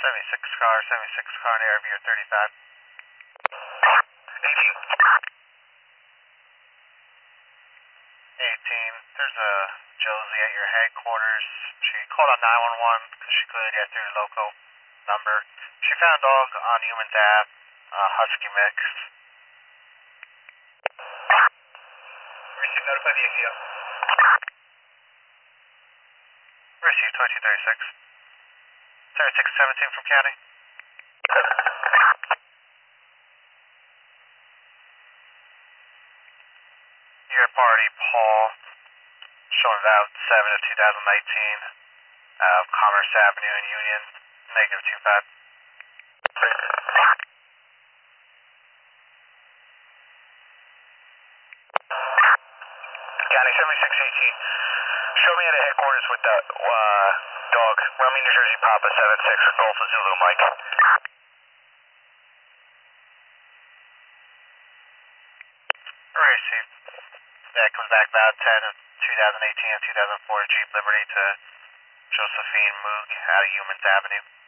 76 car in Airview 35. 18, there's a Josie at your headquarters. She called on 911 because she couldn't get through the local number. She found a dog on Humans Ave, Husky mix. Receive, notify the ACO. Receive 2236. 3617 from county. Your party, Paul, showing about 7 of 2019, Commerce Avenue in Union, -25. County 7618. Show me at the headquarters with the dog. Romeo, New Jersey, Papa 76 for Golf Zulu, Mike. Receive. That comes back about 10 of 2018 and 2004 Jeep Liberty to Josephine Moog out of Humans Avenue.